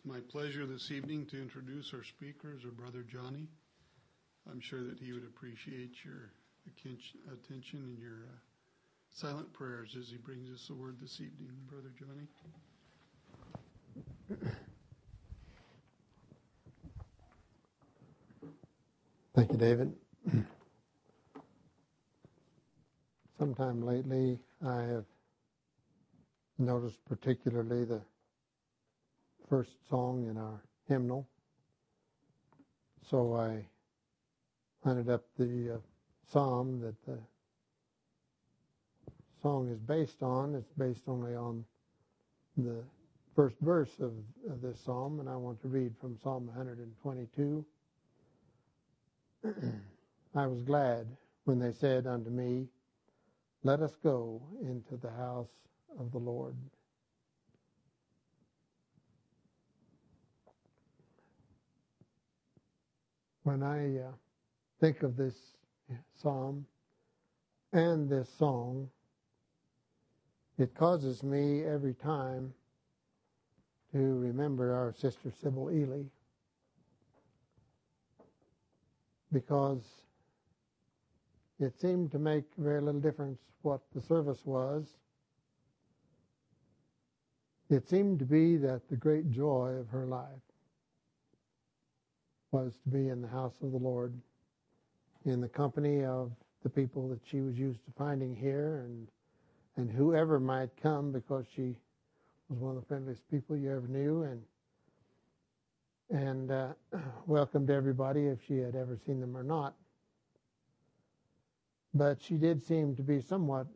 my pleasure this evening to introduce our speakers, our brother Johnny. I'm sure that he would appreciate your attention and your silent prayers as he brings us the word this evening. Brother Johnny. Thank you, David. Sometime lately, I have noticed particularly the first song in our hymnal. So I hunted up the psalm that the song is based on. It's based only on the first verse of this psalm, and I want to read from Psalm 122. I was glad when they said unto me, let us go into the house of the Lord. When I think of this psalm and this song, it causes me every time to remember our sister Sybil Ely, because it seemed to make very little difference what the service was. It seemed to be that the great joy of her life was to be in the house of the Lord, in the company of the people that she was used to finding here, and whoever might come, because she was one of the friendliest people you ever knew, and welcomed everybody if she had ever seen them or not. But she did seem to be somewhat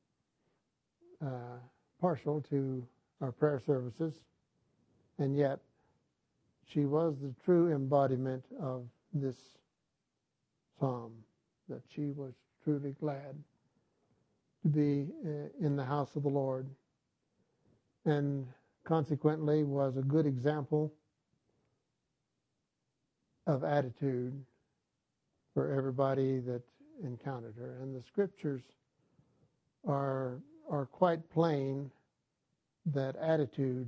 partial to our prayer services, and yet she was the true embodiment of this psalm, that she was truly glad to be in the house of the Lord, and consequently was a good example of attitude for everybody that encountered her. And the scriptures are quite plain that attitude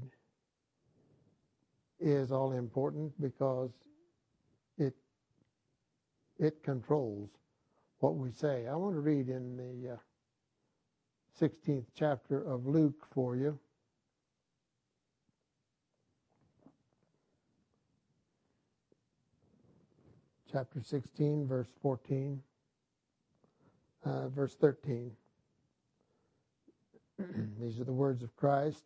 is all important, because it controls what we say. I want to read in the 16th chapter of Luke for you. Chapter 16, verse 14, verse 13. These are the words of Christ.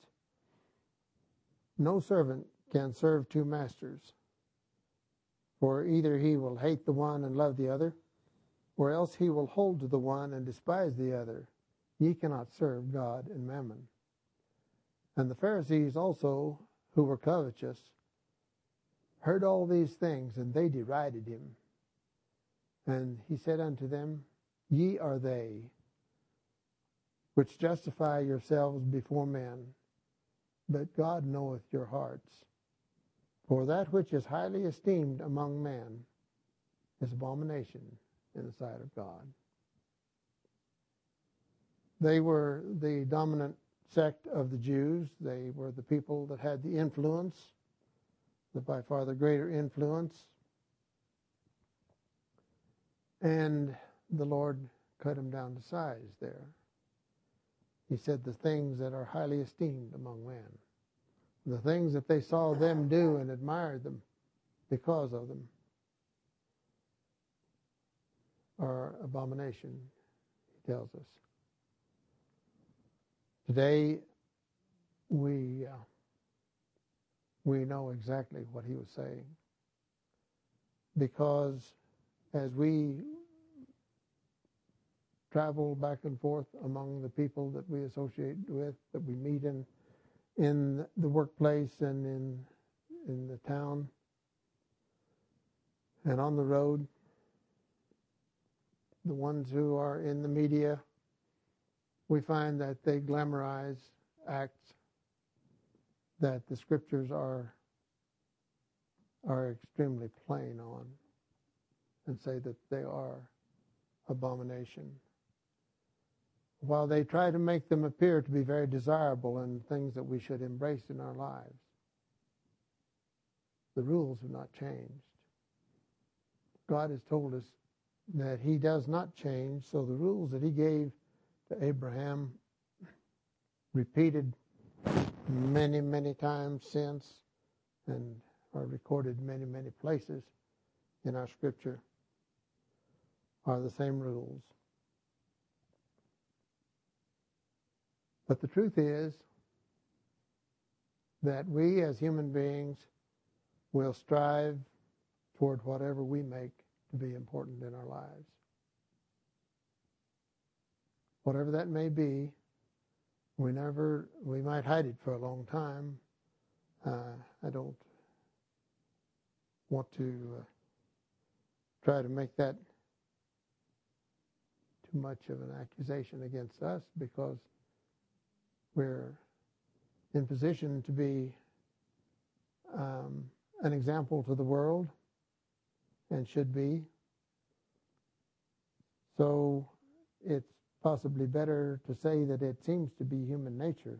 No servant can serve two masters, for either he will hate the one and love the other, or else he will hold to the one and despise the other. Ye cannot serve God and mammon. And the Pharisees also, who were covetous, heard all these things, and they derided him. And he said unto them, Ye are they which justify yourselves before men, but God knoweth your hearts. For that which is highly esteemed among men is abomination in the sight of God. They were the dominant sect of the Jews. They were the people that had the influence, by far the greater influence. And the Lord cut them down to size there. He said the things that are highly esteemed among men, the things that they saw them do and admired them because of them, are abomination, he tells us. Today, we know exactly what he was saying, because as we travel back and forth among the people that we associate with, that we meet in the workplace and in the town and on the road, the ones who are in the media, we find that they glamorize acts that the scriptures are extremely plain on, and say that they are abomination, while they try to make them appear to be very desirable and things that we should embrace in our lives. the rules have not changed. God has told us that he does not change, so the rules that he gave to Abraham, repeated many, many times since, and are recorded many, many places in our scripture, are the same rules. But the truth is that we as human beings will strive toward whatever we make to be important in our lives. Whatever that may be, we might hide it for a long time. I don't want to try to make that too much of an accusation against us, because we're in position to be an example to the world, and should be. So it's possibly better to say that it seems to be human nature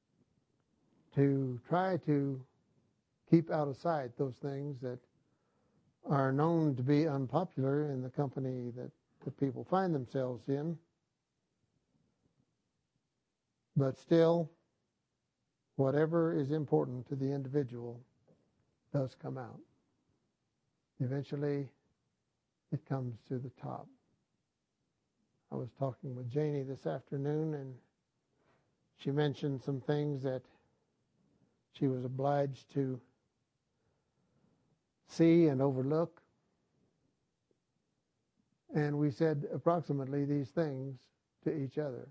to try to keep out of sight those things that are known to be unpopular in the company that the people find themselves in. But still, whatever is important to the individual does come out. Eventually, it comes to the top. I was talking with Janie this afternoon, and she mentioned some things that she was obliged to see and overlook. And we said approximately these things to each other.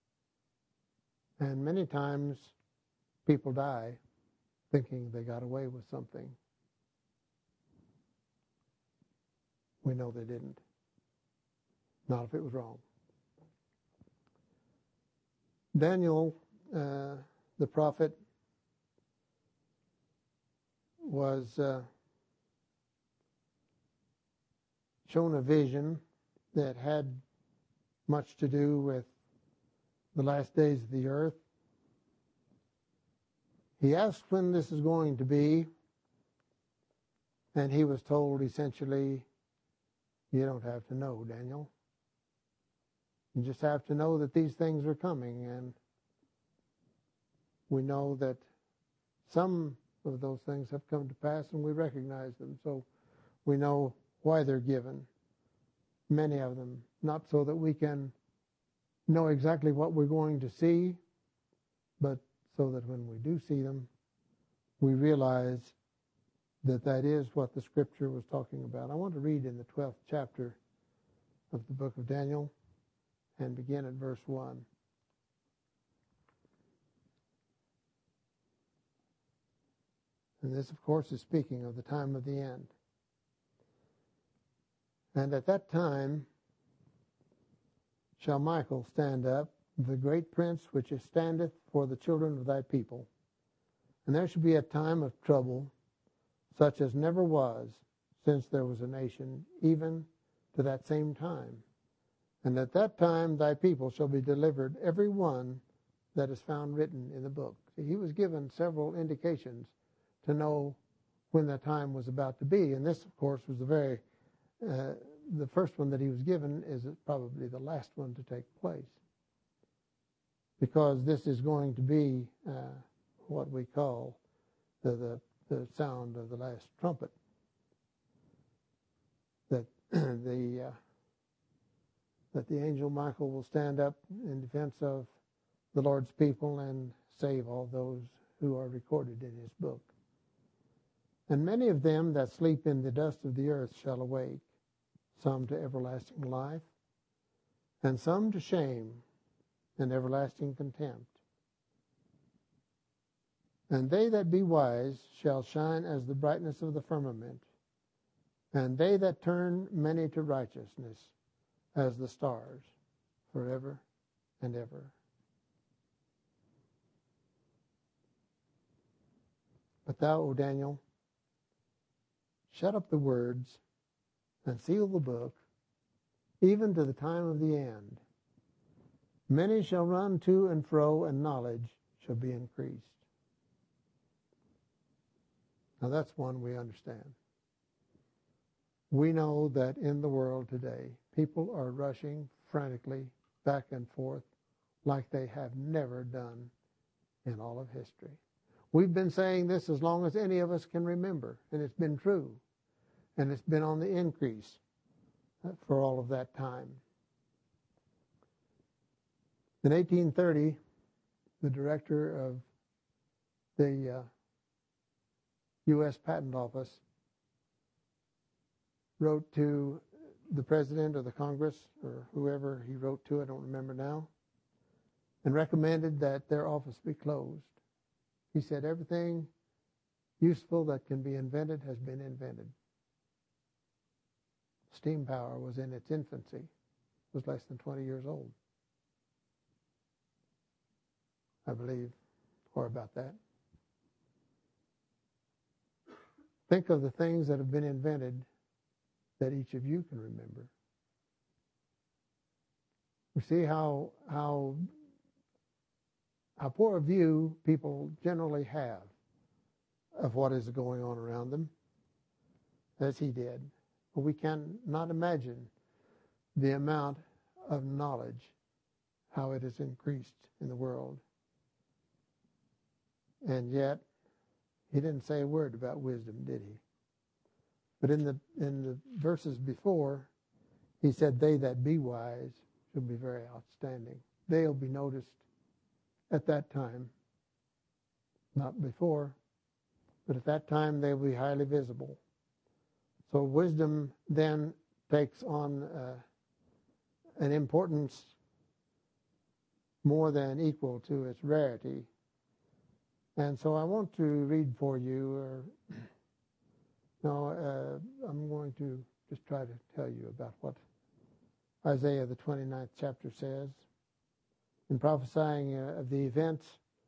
And many times people die thinking they got away with something. We know they didn't. Not if it was wrong. Daniel, the prophet, was shown a vision that had much to do with the last days of the earth. He asked when this is going to be, and he was told essentially, you don't have to know, Daniel. You just have to know that these things are coming, and we know that some of those things have come to pass, and we recognize them, so we know why they're given. Many of them, not so that we can know exactly what we're going to see, but so that when we do see them, we realize that that is what the Scripture was talking about. I want to read in the 12th chapter of the book of Daniel and begin at verse 1. And this, of course, is speaking of the time of the end. And at that time shall Michael stand up, the great prince which standeth for the children of thy people. And there shall be a time of trouble, such as never was since there was a nation, even to that same time. And at that time thy people shall be delivered, every one that is found written in the book. See, he was given several indications to know when that time was about to be. And this, of course, was the first one that he was given is probably the last one to take place. Because this is going to be what we call the sound of the last trumpet. That that the angel Michael will stand up in defense of the Lord's people and save all those who are recorded in his book. And many of them that sleep in the dust of the earth shall awake, some to everlasting life, and some to shame and everlasting contempt. And they that be wise shall shine as the brightness of the firmament, and they that turn many to righteousness as the stars forever and ever. But thou, O Daniel, shut up the words and seal the book, even to the time of the end. Many shall run to and fro, and knowledge shall be increased. Now that's one we understand. We know that in the world today, people are rushing frantically back and forth like they have never done in all of history. We've been saying this as long as any of us can remember, and it's been true, and it's been on the increase for all of that time. In 1830, the director of the U.S. Patent Office wrote to the president of the Congress, or whoever he wrote to, I don't remember now, and recommended that their office be closed. He said everything useful that can be invented has been invented. Steam power was in its infancy. It was less than 20 years old, I believe, or about that. Think of the things that have been invented that each of you can remember. We see how poor a view people generally have of what is going on around them, as he did. But we cannot imagine the amount of knowledge, how it has increased in the world. And yet, he didn't say a word about wisdom, did he? But in the verses before, he said, they that be wise shall be very outstanding. They'll be noticed at that time. Not before, but at that time they'll be highly visible. So wisdom then takes on an importance more than equal to its rarity. And so I want to read for you, I'm going to just try to tell you about what Isaiah the 29th chapter says in prophesying of the events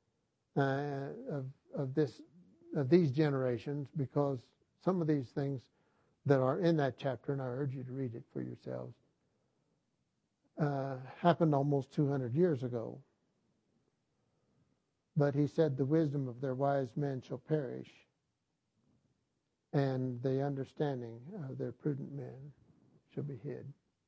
of these generations, because some of these things that are in that chapter, and I urge you to read it for yourselves, happened almost 200 years ago. But he said, the wisdom of their wise men shall perish, and the understanding of their prudent men shall be hid.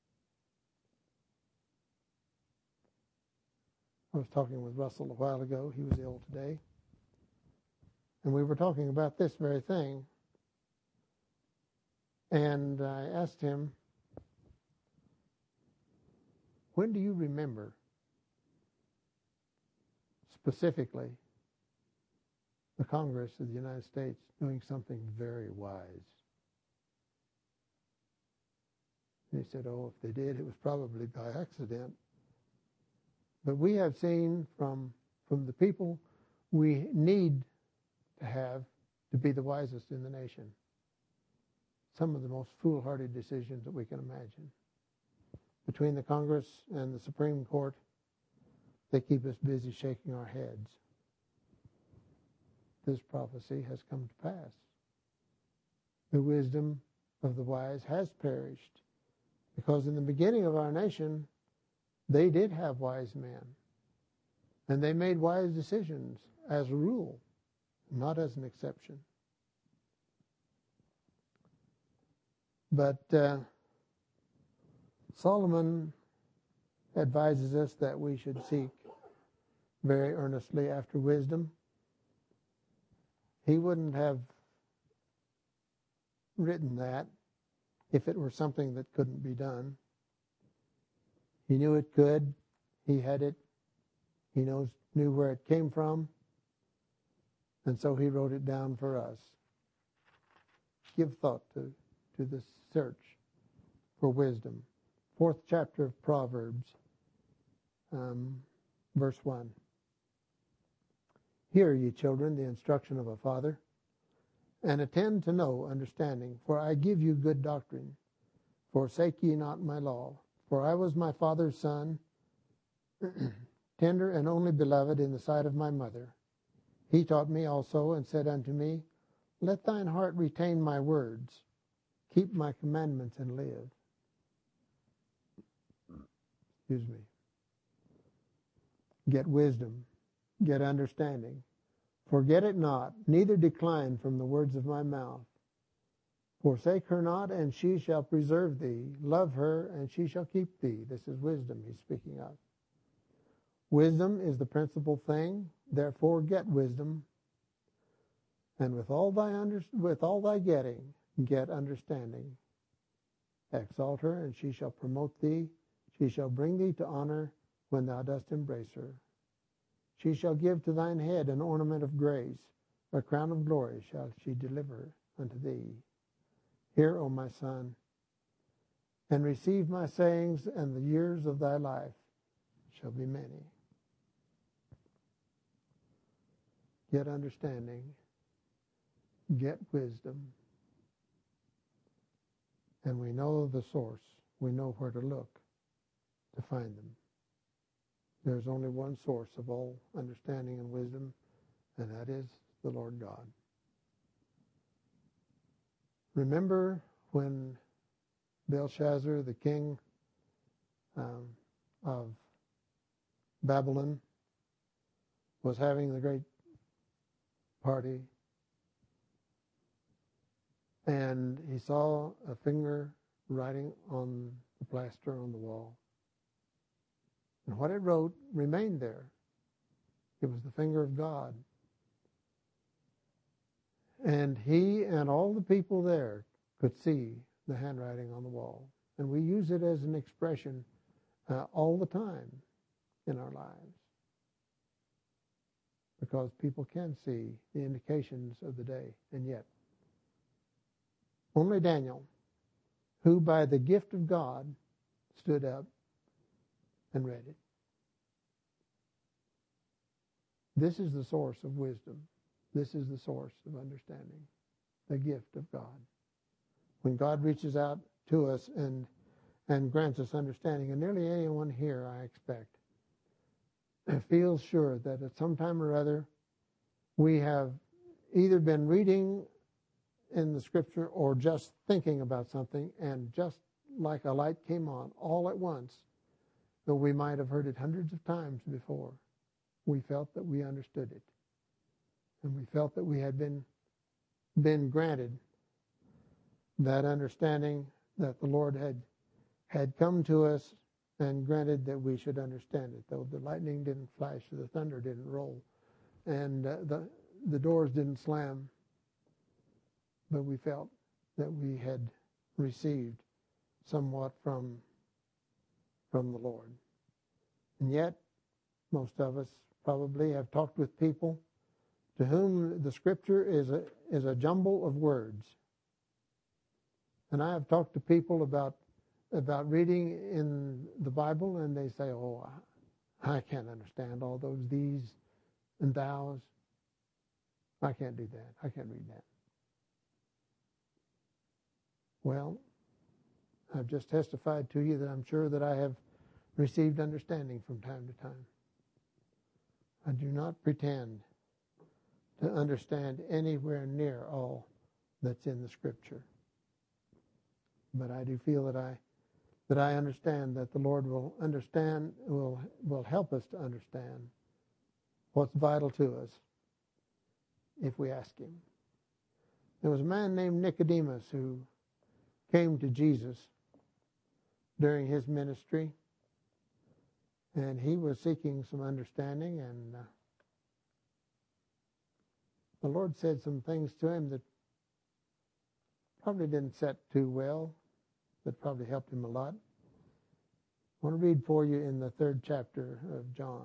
I was talking with Russell a while ago. He was ill today. And we were talking about this very thing. And I asked him, when do you remember specifically the Congress of the United States doing something very wise? And he said, if they did, it was probably by accident. But we have seen from the people we need to have to be the wisest in the nation some of the most foolhardy decisions that we can imagine. Between the Congress and the Supreme Court, they keep us busy shaking our heads. This prophecy has come to pass. The wisdom of the wise has perished, because in the beginning of our nation, they did have wise men, and they made wise decisions as a rule, not as an exception. But Solomon advises us that we should seek very earnestly after wisdom. He wouldn't have written that if it were something that couldn't be done. He knew it could. He had it. He knew where it came from. And so he wrote it down for us. Give thought to this search for wisdom. 4th chapter of Proverbs, verse 1. Hear, ye children, the instruction of a father, and attend to know understanding, for I give you good doctrine. Forsake ye not my law. For I was my father's son, tender and only beloved in the sight of my mother. He taught me also, and said unto me, let thine heart retain my words. Keep my commandments and live. Excuse me. Get wisdom. Get understanding. Forget it not, neither decline from the words of my mouth. Forsake her not, and she shall preserve thee. Love her, and she shall keep thee. This is wisdom he's speaking of. Wisdom is the principal thing, therefore get wisdom. And with all thy getting, get understanding. Exalt her, and she shall promote thee. She shall bring thee to honor when thou dost embrace her. She shall give to thine head an ornament of grace. A crown of glory shall she deliver unto thee. Hear, O my son, and receive my sayings, and the years of thy life shall be many. Get understanding. Get wisdom. And we know the source. We know where to look to find them. There's only one source of all understanding and wisdom, and that is the Lord God. Remember when Belshazzar, the king of Babylon, was having the great party, and he saw a finger writing on the plaster on the wall. And what it wrote remained there. It was the finger of God. And he and all the people there could see the handwriting on the wall. And we use it as an expression all the time in our lives, because people can see the indications of the day. And yet, only Daniel, who by the gift of God stood up and read it. This is the source of wisdom. This is the source of understanding, the gift of God. When God reaches out to us and grants us understanding, and nearly anyone here, I expect, feels sure that at some time or other we have either been reading in the Scripture or just thinking about something, and just like a light came on all at once, though we might have heard it hundreds of times before, we felt that we understood it. And we felt that we had been granted that understanding, that the Lord had come to us and granted that we should understand it. Though the lightning didn't flash, the thunder didn't roll, and the doors didn't slam, but we felt that we had received somewhat from the Lord. And yet, most of us probably have talked with people to whom the Scripture is a jumble of words. And I have talked to people about reading in the Bible, and they say, "Oh, I can't understand all those these and thous. I can't do that. I can't read that." Well, I've just testified to you that I'm sure that I have received understanding from time to time. I do not pretend to understand anywhere near all that's in the Scripture. But I do feel that I understand that the Lord will help us to understand what's vital to us if we ask Him. There was a man named Nicodemus who came to Jesus during his ministry, and he was seeking some understanding, and the Lord said some things to him that probably didn't set too well, but probably helped him a lot. I want to read for you in the 3rd chapter of John,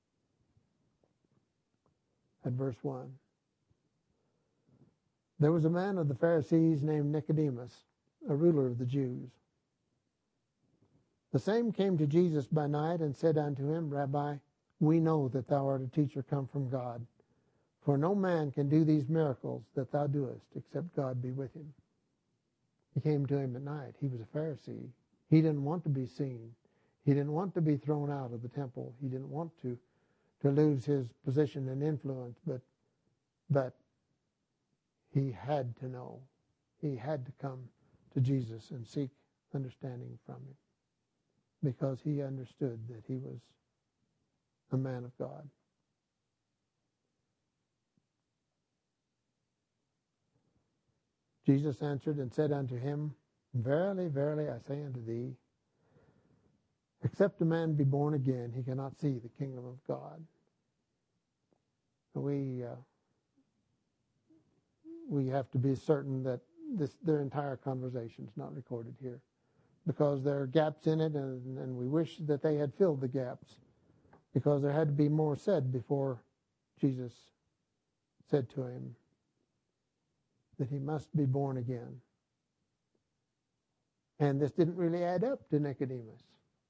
at verse 1. There was a man of the Pharisees named Nicodemus, a ruler of the Jews. The same came to Jesus by night and said unto him, Rabbi, we know that thou art a teacher come from God, for no man can do these miracles that thou doest, except God be with him. He came to him at night. He was a Pharisee. He didn't want to be seen. He didn't want to be thrown out of the temple. He didn't want to lose his position and influence, but he had to know. He had to come to Jesus and seek understanding from him, because he understood that he was a man of God. Jesus answered and said unto him, Verily, verily, I say unto thee, except a man be born again, he cannot see the kingdom of God. We have to be certain that their entire conversation is not recorded here, because there are gaps in it, and we wish that they had filled the gaps, because there had to be more said before Jesus said to him that he must be born again. And this didn't really add up to Nicodemus.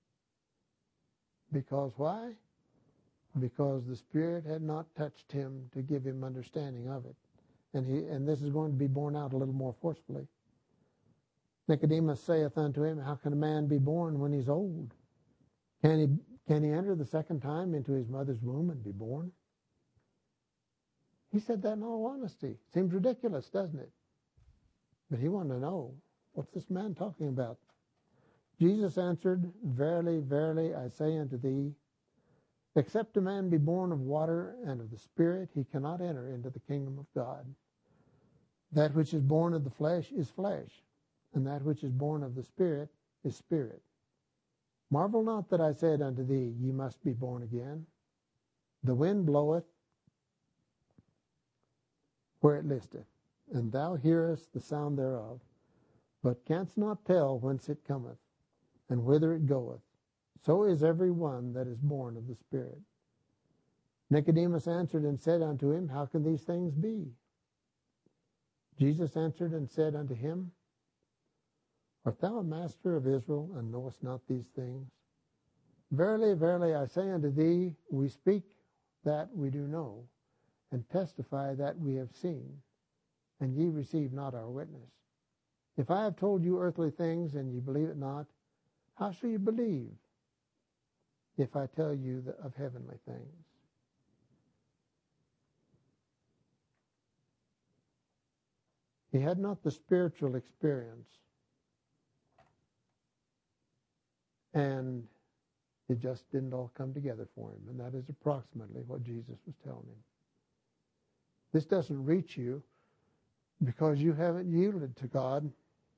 Because why? Because the Spirit had not touched him to give him understanding of it. And this is going to be borne out a little more forcefully. Nicodemus saith unto him, How can a man be born when he's old? Can he enter the second time into his mother's womb and be born? He said that in all honesty. Seems ridiculous, doesn't it? But he wanted to know, what's this man talking about? Jesus answered, Verily, verily, I say unto thee, except a man be born of water and of the Spirit, he cannot enter into the kingdom of God. That which is born of the flesh is flesh, and that which is born of the Spirit is spirit. Marvel not that I said unto thee, Ye must be born again. The wind bloweth where it listeth, and thou hearest the sound thereof, but canst not tell whence it cometh, and whither it goeth. So is every one that is born of the Spirit. Nicodemus answered and said unto him, How can these things be? Jesus answered and said unto him, Art thou a master of Israel, and knowest not these things? Verily, verily, I say unto thee, we speak that we do know, and testify that we have seen, and ye receive not our witness. If I have told you earthly things, and ye believe it not, how shall you believe if I tell you of heavenly things? He had not the spiritual experience, and it just didn't all come together for him, and that is approximately what Jesus was telling him. This doesn't reach you because you haven't yielded to God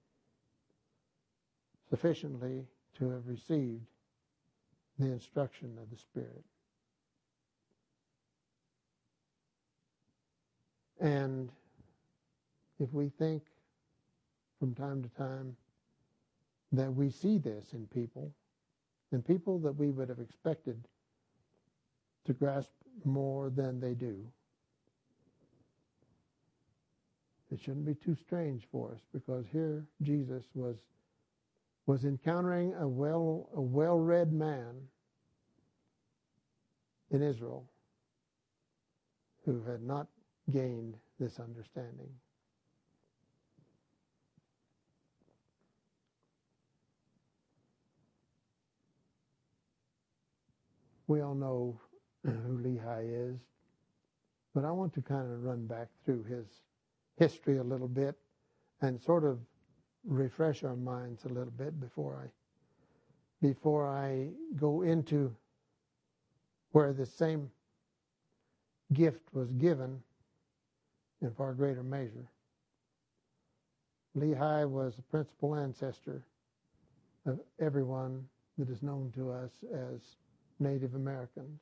sufficiently to have received the instruction of the Spirit. And if we think from time to time that we see this in people, and people that we would have expected to grasp more than they do, it shouldn't be too strange for us, because here Jesus was encountering a well-read man in Israel who had not gained this understanding. We all know who Lehi is, but I want to kind of run back through his history a little bit and sort of refresh our minds a little bit before I go into where the same gift was given in far greater measure. Lehi was the principal ancestor of everyone that is known to us as Native Americans.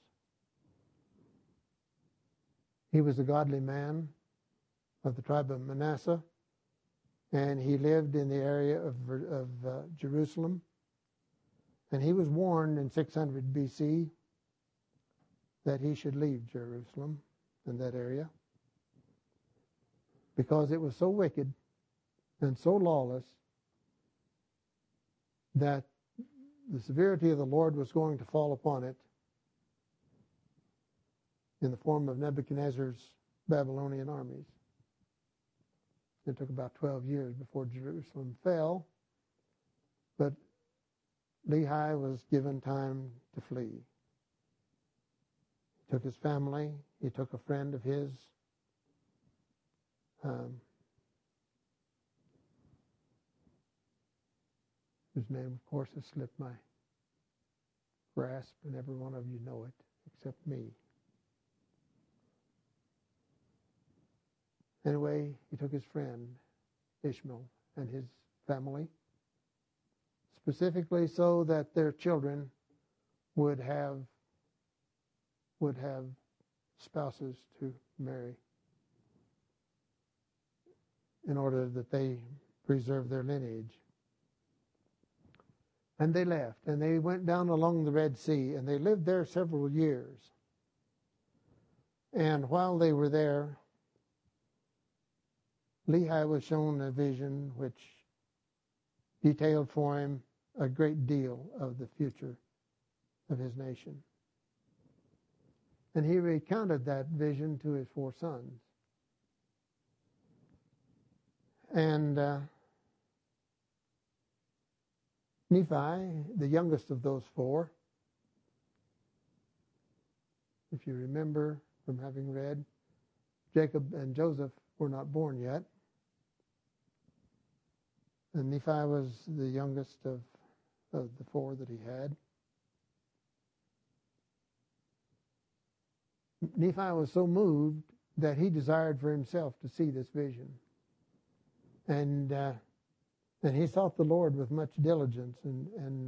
He was a godly man of the tribe of Manasseh, and he lived in the area of Jerusalem. And he was warned in 600 BC that he should leave Jerusalem and that area, because it was so wicked and so lawless that the severity of the Lord was going to fall upon it in the form of Nebuchadnezzar's Babylonian armies. It took about 12 years before Jerusalem fell, but Lehi was given time to flee. He took his family, he took a friend of his, whose name, of course, has slipped my grasp, and every one of you know it, except me. Anyway, he took his friend, Ishmael and his family, specifically so that their children would have spouses to marry in order that they preserve their lineage. And they left, and they went down along the Red Sea, and they lived there several years. And while they were there, Lehi was shown a vision which detailed for him a great deal of the future of his nation. And he recounted that vision to his 4 sons. And Nephi, the youngest of those 4, if you remember from having read, Jacob and Joseph were not born yet. And Nephi was the youngest of the 4 that he had. Nephi was so moved that he desired for himself to see this vision. And he sought the Lord with much diligence. And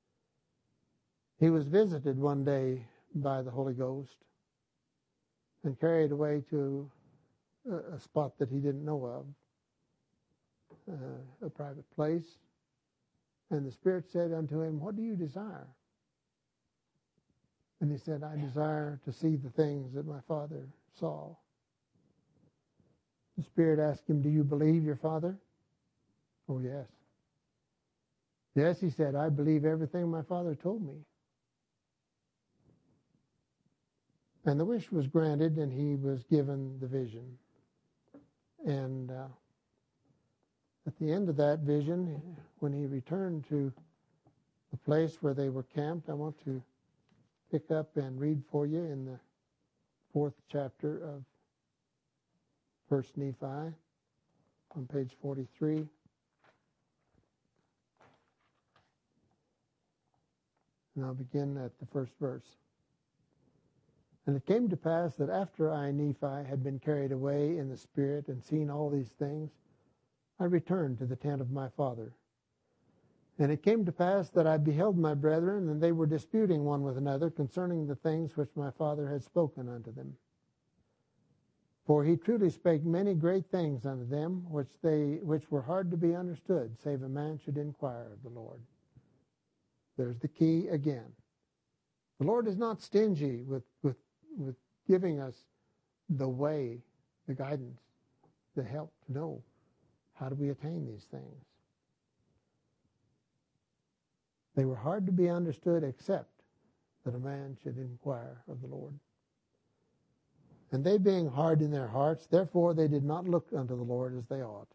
he was visited one day by the Holy Ghost and carried away to a spot that he didn't know of, a private place. And the Spirit said unto him, "What do you desire?" And he said, "I desire to see the things that my father saw." The Spirit asked him, "Do you believe your father?" "Oh, yes." "Yes," he said, "I believe everything my father told me." And the wish was granted, and he was given the vision. And at the end of that vision, when he returned to the place where they were camped, I want to pick up and read for you in the 4th chapter of 1 Nephi on page 43. And I'll begin at the first verse. "And it came to pass that after I, Nephi, had been carried away in the Spirit and seen all these things, I returned to the tent of my father. And it came to pass that I beheld my brethren, and they were disputing one with another concerning the things which my father had spoken unto them. For he truly spake many great things unto them, which were hard to be understood, save a man should inquire of the Lord." There's the key again. The Lord is not stingy with giving us the way, the guidance, the help to know how do we attain these things. They were hard to be understood except that a man should inquire of the Lord. And they being hard in their hearts, therefore they did not look unto the Lord as they ought.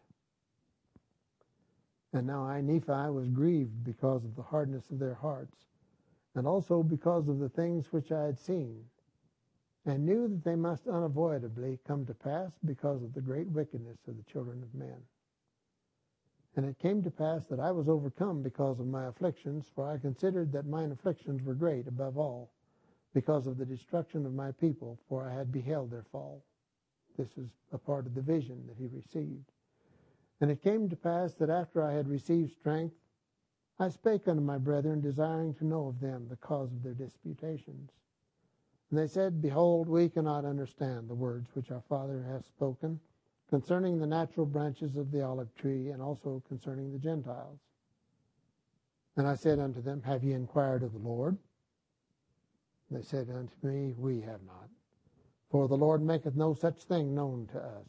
And now I, Nephi, was grieved because of the hardness of their hearts, and also because of the things which I had seen, and knew that they must unavoidably come to pass because of the great wickedness of the children of men. And it came to pass that I was overcome because of my afflictions, for I considered that mine afflictions were great above all, because of the destruction of my people, for I had beheld their fall. This is a part of the vision that he received. And it came to pass that after I had received strength, I spake unto my brethren, desiring to know of them the cause of their disputations. And they said, Behold, we cannot understand the words which our father hath spoken concerning the natural branches of the olive tree, and also concerning the Gentiles. And I said unto them, Have ye inquired of the Lord? And they said unto me, We have not. For the Lord maketh no such thing known to us.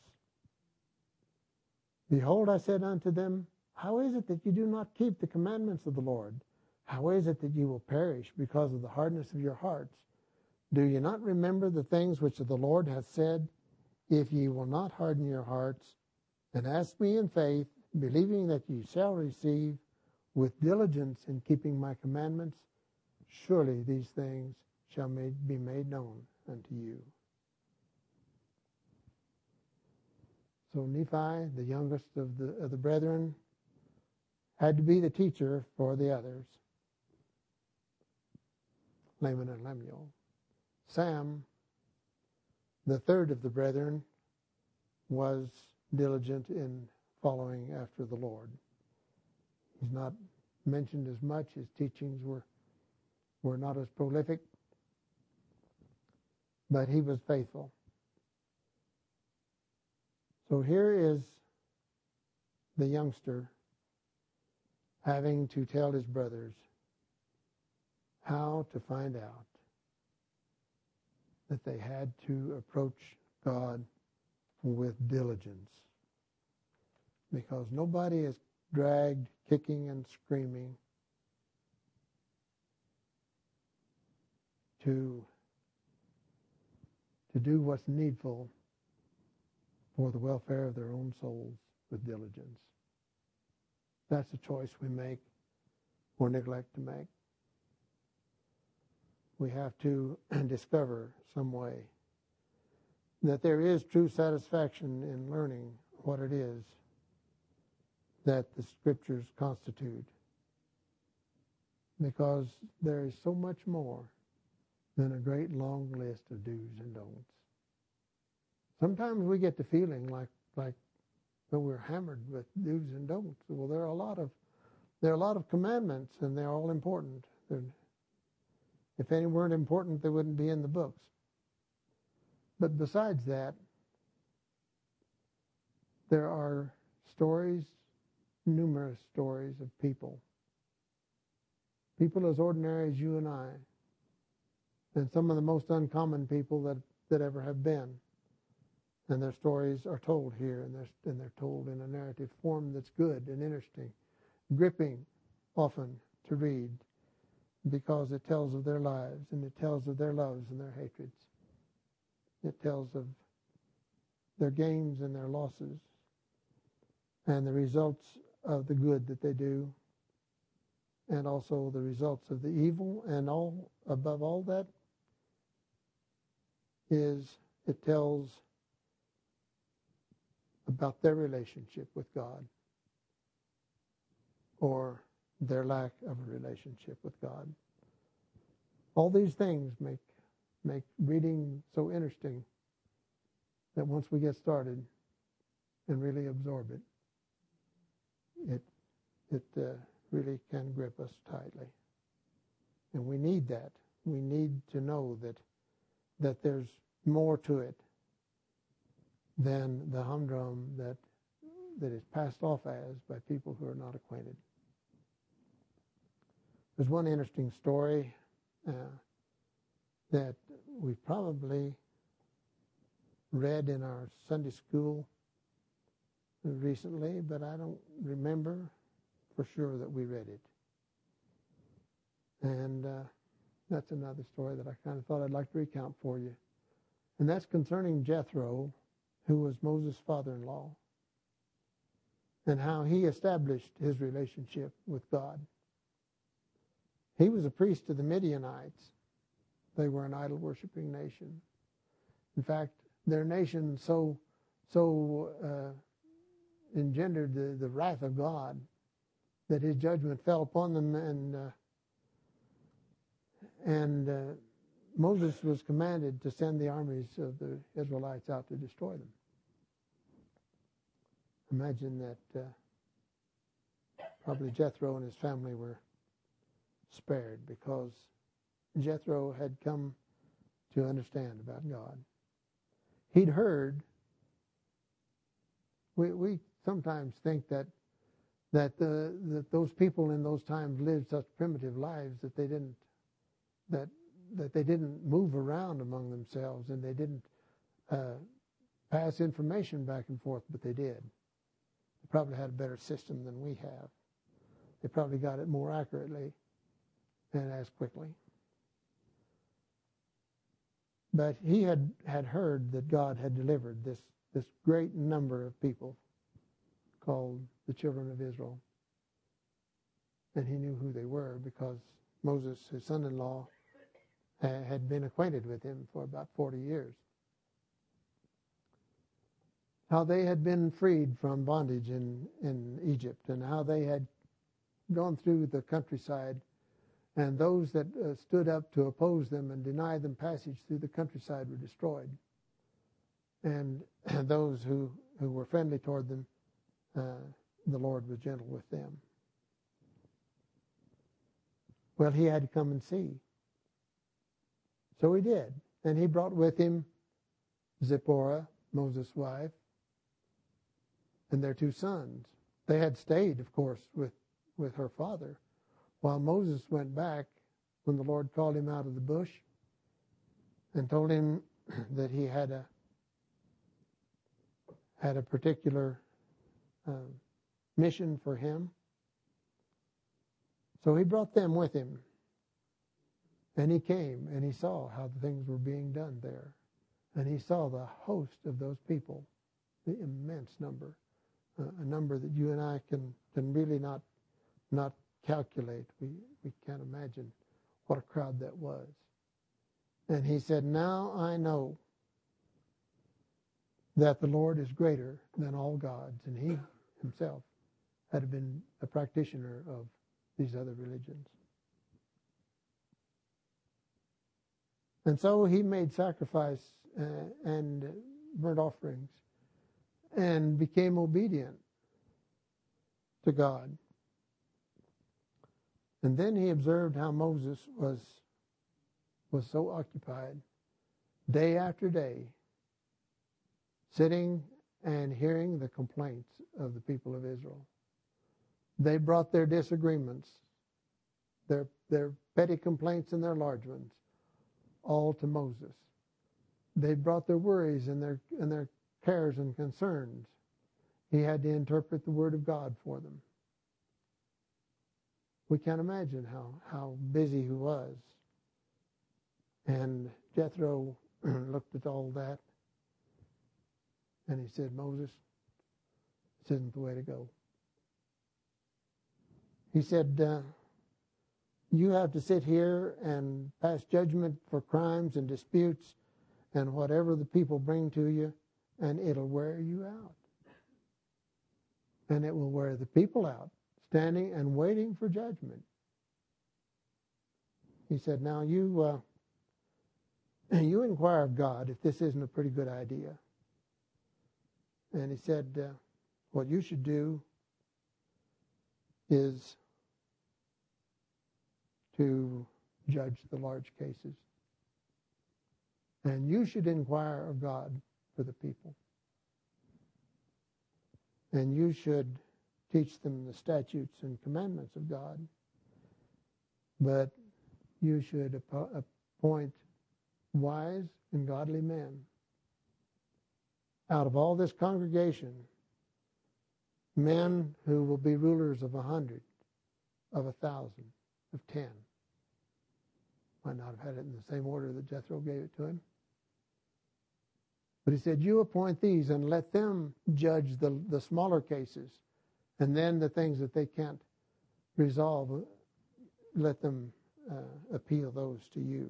Behold, I said unto them, How is it that you do not keep the commandments of the Lord? How is it that you will perish because of the hardness of your hearts? Do ye not remember the things which the Lord hath said? If ye will not harden your hearts, and ask me in faith, believing that ye shall receive with diligence in keeping my commandments, surely these things shall be made known unto you. So Nephi, the youngest of the brethren, had to be the teacher for the others, Laman and Lemuel. Sam, the third of the brethren, was diligent in following after the Lord. He's not mentioned as much. His teachings were not as prolific, but he was faithful. So here is the youngster having to tell his brothers how to find out that they had to approach God with diligence. Because nobody is dragged kicking and screaming to do what's needful for the welfare of their own souls with diligence. That's a choice we make or neglect to make. We have to discover some way that there is true satisfaction in learning what it is that the Scriptures constitute, because there is so much more than a great long list of do's and don'ts. Sometimes we get the feeling like when we're hammered with do's and don'ts. Well, there are a lot of commandments, and they're all important. If any weren't important, they wouldn't be in the books. But besides that, there are stories, numerous stories of people as ordinary as you and I, and some of the most uncommon people that ever have been. And their stories are told here, and they're told in a narrative form that's good and interesting, gripping often to read, because it tells of their lives, and it tells of their loves and their hatreds. It tells of their gains and their losses, and the results of the good that they do, and also the results of the evil, and all above all that is it tells about their relationship with God, or their lack of a relationship with God. All these things make reading so interesting that once we get started and really absorb it, it really can grip us tightly. And we need that. We need to know that there's more to it than the humdrum that is passed off as by people who are not acquainted. There's one interesting story that we probably read in our Sunday school recently, but I don't remember for sure that we read it. And that's another story that I kind of thought I'd like to recount for you. And that's concerning Jethro, who was Moses' father-in-law, and how he established his relationship with God. He was a priest to the Midianites. They were an idol-worshiping nation. In fact, their nation so engendered the wrath of God that his judgment fell upon them, and Moses was commanded to send the armies of the Israelites out to destroy them. Imagine that probably Jethro and his family were spared because Jethro had come to understand about God. He'd heard. We sometimes think that those people in those times lived such primitive lives that they didn't move around among themselves, and they didn't pass information back and forth, but they did. They probably had a better system than we have. They probably got it more accurately and as quickly. But he had heard that God had delivered this great number of people called the children of Israel. And he knew who they were because Moses, his son-in-law, had been acquainted with him for about 40 years. How they had been freed from bondage in Egypt, and how they had gone through the countryside, and those that stood up to oppose them and deny them passage through the countryside were destroyed. And those who were friendly toward them the Lord was gentle with them. Well, he had to come and see. So he did. And he brought with him Zipporah, Moses' wife, and their 2 sons. They had stayed, of course, with her father, while Moses went back when the Lord called him out of the bush and told him that he had a particular mission for him. So he brought them with him. And he came and he saw how the things were being done there. And he saw the host of those people, the immense number, a number that you and I can really not calculate. We can't imagine what a crowd that was. And he said, now I know that the Lord is greater than all gods. And he himself had been a practitioner of these other religions. And so he made sacrifice and burnt offerings and became obedient to God. And then he observed how Moses was so occupied day after day, sitting and hearing the complaints of the people of Israel. They brought their disagreements, their petty complaints and their large ones, all to Moses. They brought their worries and their cares and concerns. He had to interpret the Word of God for them. We can't imagine how busy he was. And Jethro looked at all that, and he said, Moses, this isn't the way to go. He said, you have to sit here and pass judgment for crimes and disputes and whatever the people bring to you, and it'll wear you out. And it will wear the people out, standing and waiting for judgment. He said, now you inquire of God if this isn't a pretty good idea. And he said, what you should do is to judge the large cases. And you should inquire of God for the people. And you should teach them the statutes and commandments of God. But you should appoint wise and godly men out of all this congregation, men who will be rulers of 100, of 1,000, of 10. Might not have had it in the same order that Jethro gave it to him. But he said, you appoint these and let them judge the smaller cases. And then the things that they can't resolve, let them appeal those to you.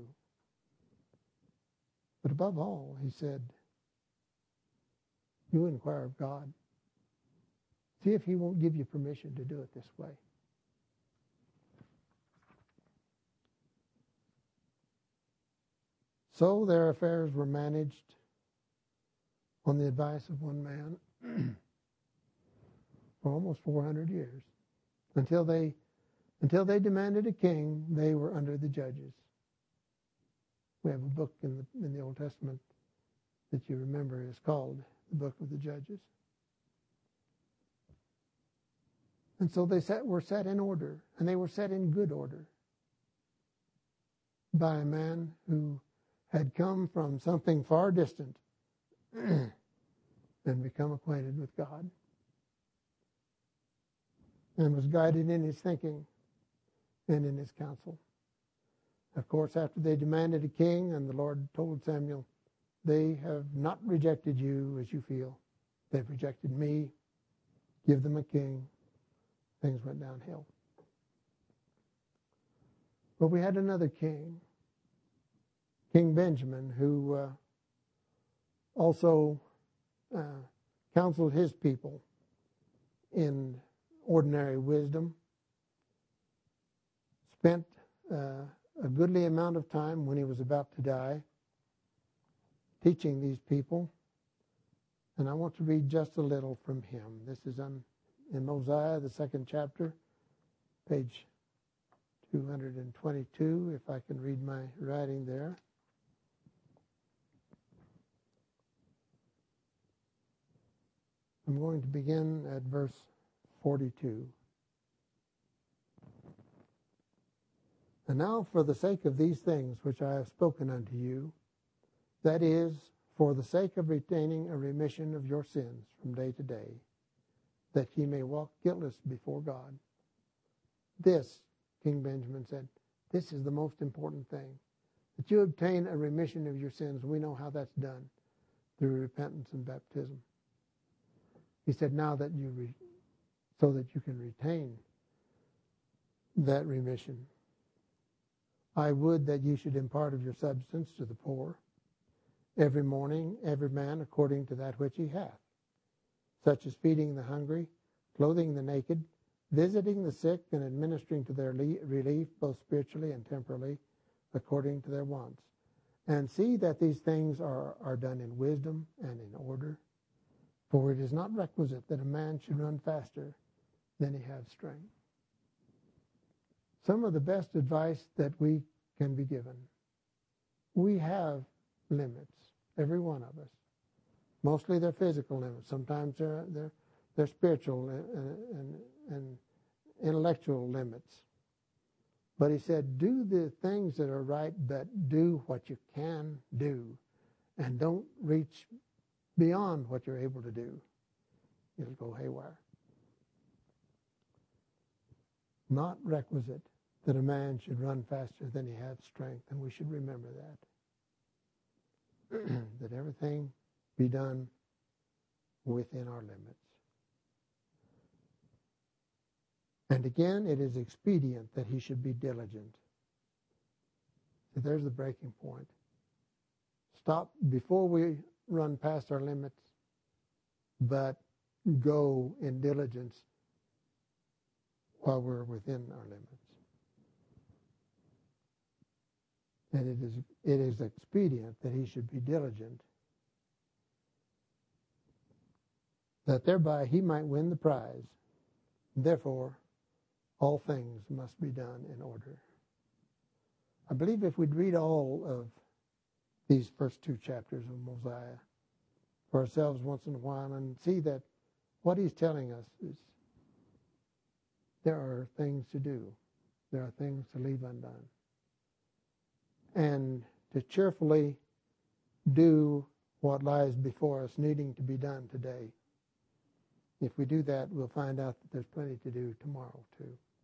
But above all, he said, you inquire of God. See if he won't give you permission to do it this way. So their affairs were managed on the advice of one man for almost 400 years. Until they demanded a king, they were under the judges. We have a book in the Old Testament that you remember is called the Book of the Judges. And so they were set in order, and they were set in good order by a man who had come from something far distant and become acquainted with God, and was guided in his thinking and in his counsel. Of course, after they demanded a king, and the Lord told Samuel, they have not rejected you as you feel. They've rejected me. Give them a king. Things went downhill. But we had another king, King Benjamin, who also counseled his people in ordinary wisdom, spent a goodly amount of time when he was about to die teaching these people. And I want to read just a little from him. This is in Mosiah, the 2nd chapter, page 222, if I can read my writing there. I'm going to begin at verse 42. And now for the sake of these things which I have spoken unto you, that is, for the sake of retaining a remission of your sins from day to day, that ye may walk guiltless before God. This, King Benjamin said, this is the most important thing, that you obtain a remission of your sins. We know how that's done, through repentance and baptism. He said, now that so that you can retain that remission, I would that you should impart of your substance to the poor, every morning, every man according to that which he hath, such as feeding the hungry, clothing the naked, visiting the sick, and administering to their relief, both spiritually and temporally, according to their wants. And see that these things are done in wisdom and in order, for it is not requisite that a man should run faster than he have strength. Some of the best advice that we can be given. We have limits, every one of us. Mostly they're physical limits. Sometimes they're spiritual and intellectual limits. But he said, do the things that are right, but do what you can do, and don't reach beyond what you're able to do. It'll go haywire. Not requisite that a man should run faster than he hath strength, and we should remember that. That everything be done within our limits. And again, it is expedient that he should be diligent. So there's the breaking point. Stop before we run past our limits, but go in diligence while we're within our limits. And it is expedient that he should be diligent, that thereby he might win the prize. Therefore, all things must be done in order. I believe if we'd read all of these first 2 chapters of Mosiah for ourselves once in a while and see that what he's telling us is there are things to do. There are things to leave undone. And to cheerfully do what lies before us needing to be done today. If we do that, we'll find out that there's plenty to do tomorrow too.